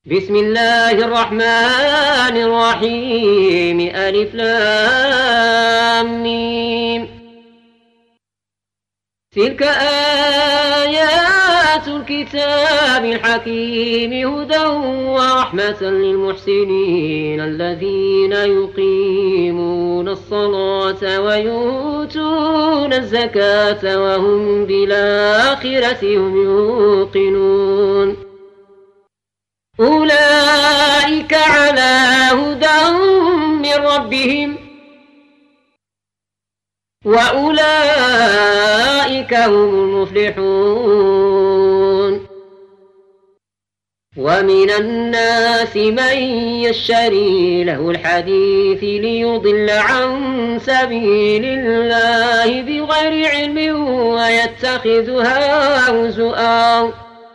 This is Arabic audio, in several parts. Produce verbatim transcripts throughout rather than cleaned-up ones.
بسم الله الرحمن الرحيم ألف لام ميم. تلك آيات الكتاب الحكيم هدى ورحمة للمحسنين الذين يقيمون الصلاة ويؤتون الزكاة وهم بالآخرة هم يوقنون. أولئك على هدى من ربهم وأولئك هم المفلحون. ومن الناس من يشتري له الحديث ليضل عن سبيل الله بغير علم ويتخذها هزؤا.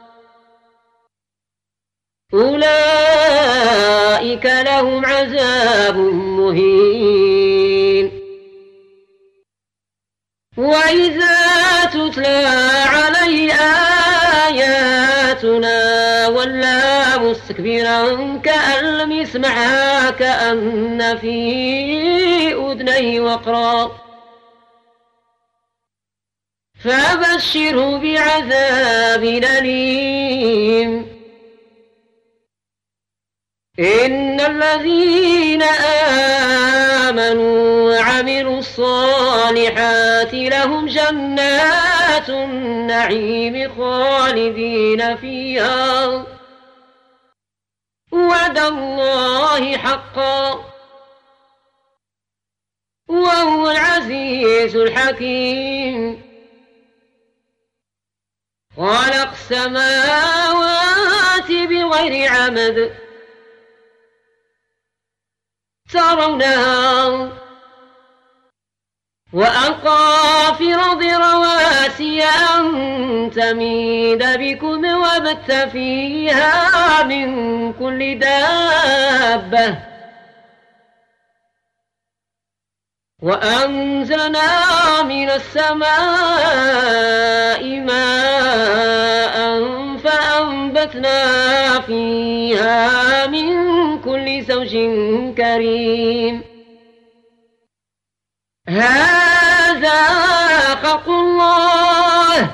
أولئك لهم عذاب مهين. وإذا تتلى عليه آياتنا ولى مستكبرا كأن لم يسمعها كأن في أذنيه وقرا. فبشره بعذاب أليم. إن الذين آمنوا وعملوا الصالحات لهم جنات النعيم خالدين فيها وعد الله حقا وهو العزيز الحكيم. خلق السماوات بغير عمد ترونها وألقى في الأرض رواسي أن تميد بكم وبث فيها من كل دابة وأنزلنا من السماء ماء فأنبتنا فيها من كل زوج كريم. هذا خلق الله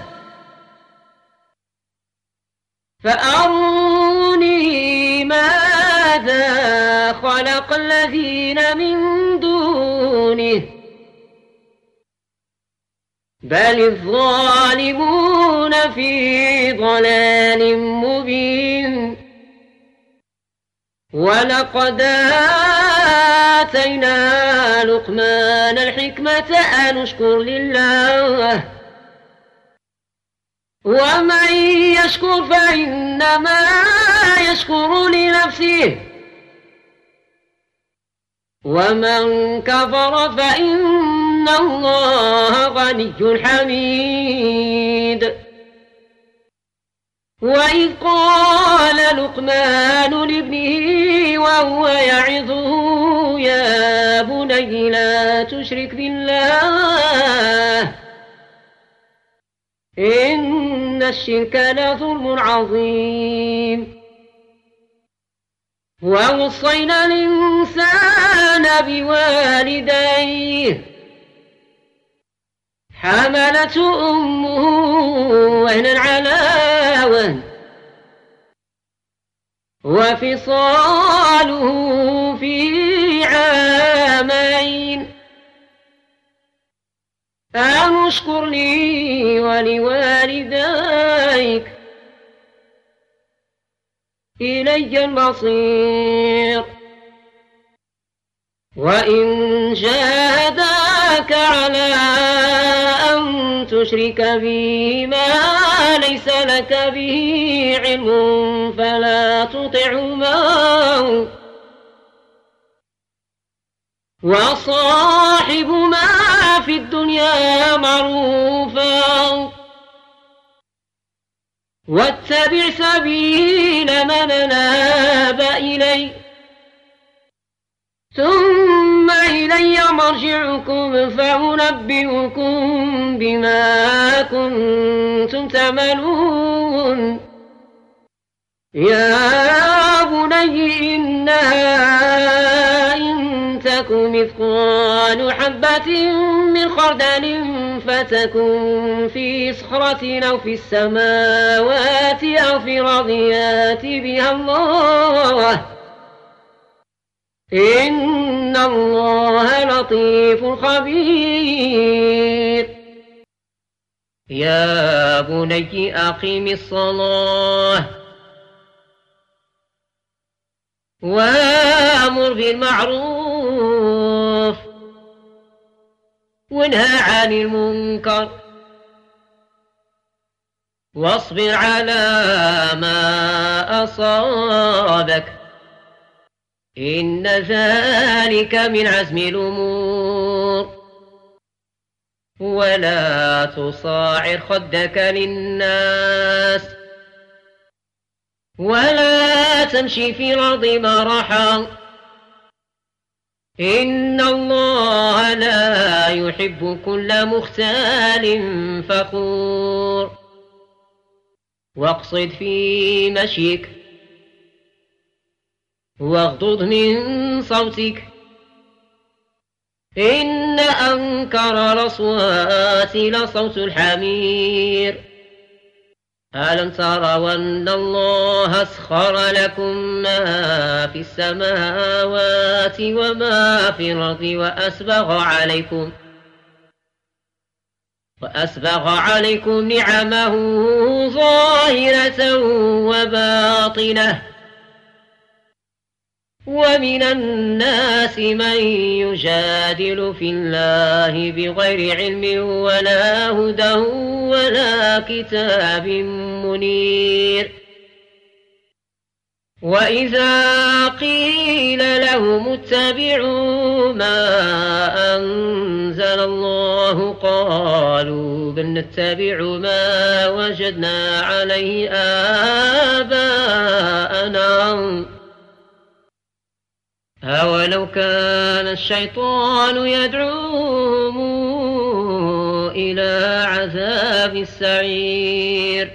فأروني ماذا خلق الذين من دونه بل الظالمون في ضلال مبين. ولقد آتينا لقمان الحكمة أن اشكر لله ومن يشكر فإنما يشكر لنفسه ومن كفر فإن الله غني حميد. وإذ قال لقمان لابنه وهو يعظه يا بني لا تشرك بالله إن الشرك لظلم عظيم. ووصينا الإنسان بوالديه حملته أمه وهنا على وهن وفصاله في عامين أن اشكر لي ولوالديك إلي المصير. وإن جاهداك على أن تشرك بي ما ليس لك به علم فلا تطعهما وصاحبهما في الدنيا معروفا واتبع سبيل من أناب إلي ثم إلي مرجعكم فأنبئكم بما كنتم تعملون. يا زيناها إن تك مثقال حبة من خردل فتكن في صخرة أو في السماوات أو في الأرض يأت بها الله إن الله لطيف خبير. يا بني أقم الصلاة وأمر بالمعروف وانهى عن المنكر واصبر على ما أصابك إن ذلك من عزم الأمور. ولا تصاعر خدك للناس ولا تمشي في الأرض مرحا إن الله لا يحب كل مختال فخور. واقصد في مشيك واغضض من صوتك إن أنكر الأصوات لصوت الحمير. ألم تروا أن الله أسخر لكم ما في السماوات وما في الأرض وأسبغ عليكم وأسبغ عليكم نعمه ظاهرة وباطنة ومن الناس من يجادل في الله بغير علم ولا هدى ولا كتاب منير. وإذا قيل لهم اتبعوا ما أنزل الله قالوا بل نتبع ما وجدنا عليه آباءنا أولو كان الشيطان يدعوهم إلى عذاب السعير.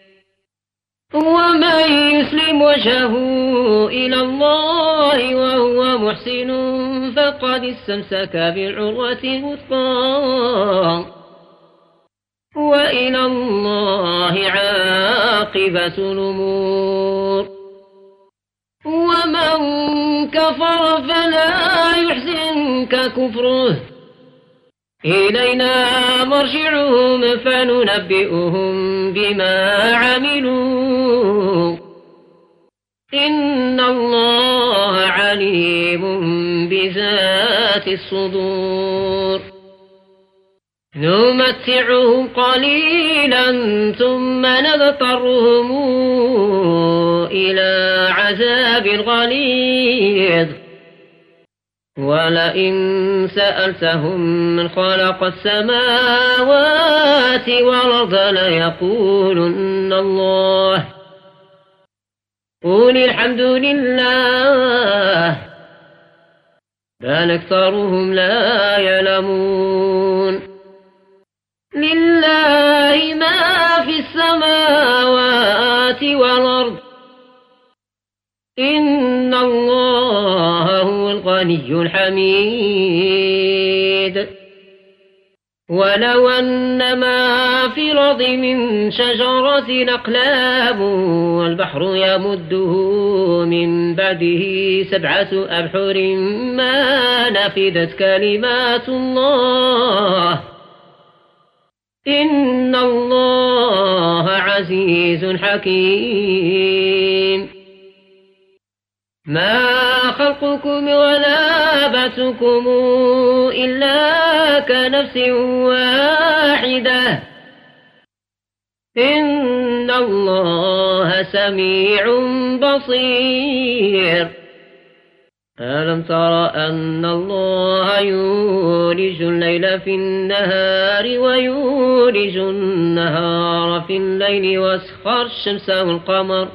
ومن يسلم وجهه إلى الله وهو محسن فقد استمسك بالعروة الوثقى وإلى الله عاقبة الأمور. ومن كفر فلا يحزنك كفره إلينا مرجعهم فننبئهم بما عملوا إن الله عليم بذات الصدور. نمتعهم قليلا ثم نضطرهم إلى عذاب غليظ ولئن سألتهم من خلق السماوات والأرض ليقولن الله قل الحمد لله بل أكثرهم لا يعلمون. لله ما في السماوات والأرض إن الله هو الغني الحميد. ولو أن ما في الأرض من شجرة أقلام والبحر يمده من بعده سبعة أبحر ما نفدت كلمات الله إن الله عزيز حكيم. ما خلقكم ولا بعثكم إلا كنفس واحدة إن الله سميع بصير. ألم تر أن الله يولج الليل في النهار ويولج النهار في الليل وأسخر الشمس والقمر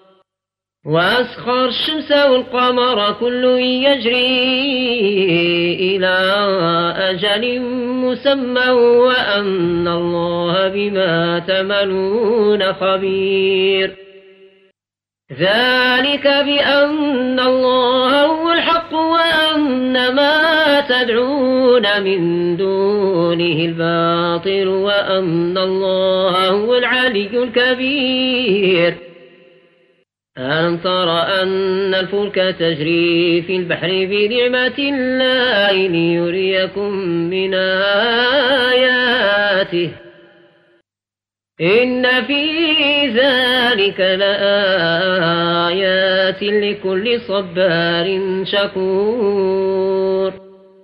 وأسخر الشمس والقمر كل يجري إلى أجل مسمى وأن الله بما تعملون خبير. ذلك بأن الله هو الحق وأن ما تدعون من دونه الباطل وأن الله هو العلي الكبير. ألم تر أن الفلك تجري في البحر بنعمة الله ليريكم من آياته إن في ذلك لآيات لكل صبار شكور.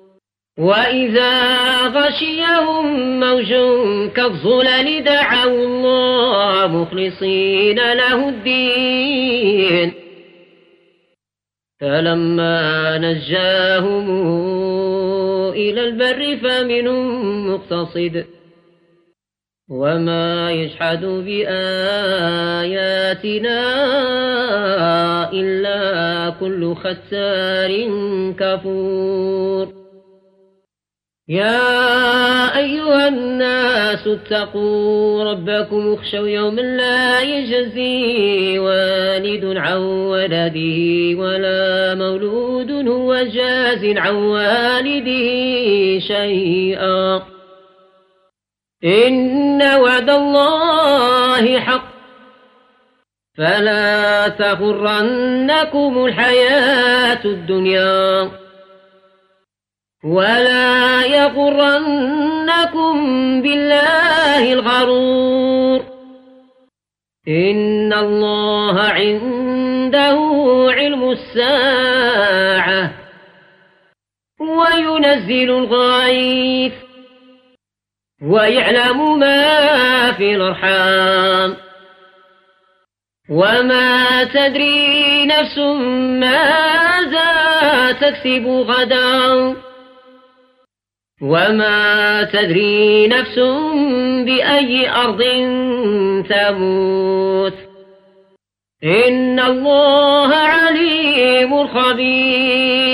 وإذا غشيهم موج كالظلل دعوا الله مخلصين له الدين فلما نجاهم إلى البر فمنهم مقتصد وما يجحد بآياتنا إلا كل ختار كفور. يا أيها الناس اتقوا ربكم اخشوا يوما لا يجزي والد عن ولده ولا مولود هو جاز عن والده شيئا إن وعد الله حق فلا تغرنكم الحياة الدنيا ولا يغرنكم بالله الغرور إن الله عنده علم الساعة وينزل الغيث ويعلم ما في الأرحام وما تدري نفس ماذا تكسب غدا وما تدري نفس بأي أرض تموت إن الله عليم خبير.